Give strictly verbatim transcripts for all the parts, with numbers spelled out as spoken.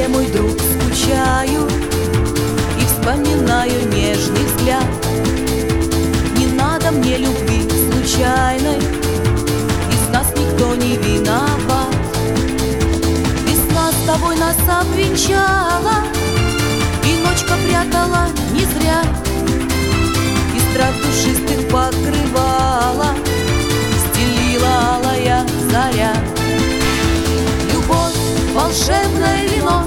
тебе, мой друг, скучаю и вспоминаю нежный взгляд. Не надо мне любви случайной, из нас никто не виноват. Весна с тобой нас обвенчала, и ночка прятала не зря. Из трав душистых покрывала стелила алая заря. Любовь — волшебное вино,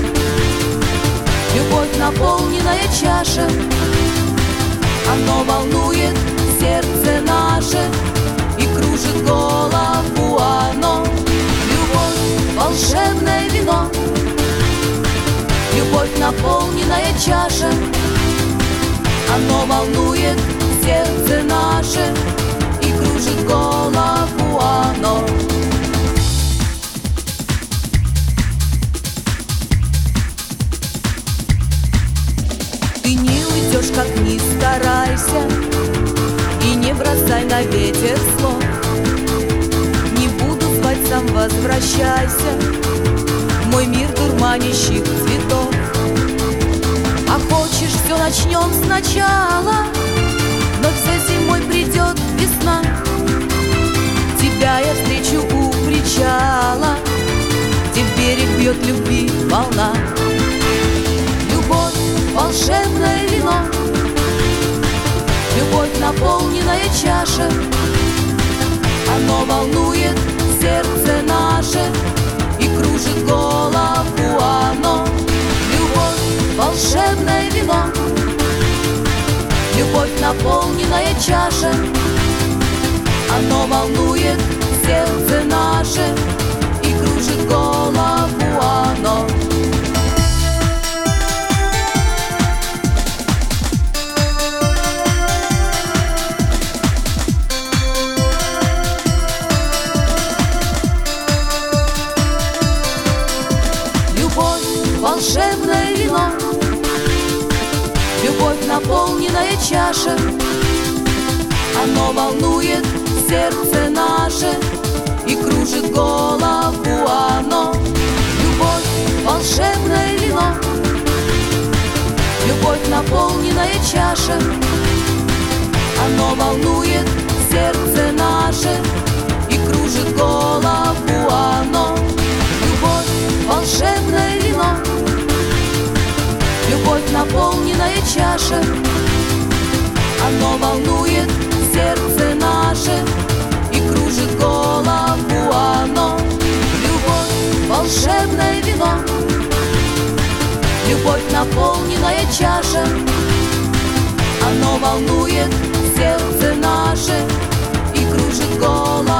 любовь — наполненная чаша. Оно волнует сердце наше и кружит голову оно. Любовь — волшебное вино, любовь — наполненная чаша. Оно волнует сердце наше и кружит голову оно. Ты не уйдешь, как ни старайся, и не бросай на ветер слов. Не буду звать, сам возвращайся, мой мир дурманящих цветов. А хочешь, все начнем сначала, но все зимой придет весна. Тебя я встречу у причала, где в берег бьет любви волна. Любовь — волшебное вино, любовь — наполненная чаша. Оно волнует сердце наше и кружит голову оно. Любовь — волшебное вино, любовь — наполненная чаша. Оно волнует сердце наше и кружит голову оно. Любовь — волшебное вино, любовь — наполненная чаша. Оно волнует сердце наше и кружит голову оно. Любовь — волшебное вино, любовь — наполненная чаша. Оно волнует сердце наше и кружит голову оно. Любовь — волшебное вино, любовь — наполненная чаша. Оно волнует сердце наше и кружит голову оно. Любовь — волшебное вино, любовь — наполненная чаша. Оно волнует сердце наше и кружит голову.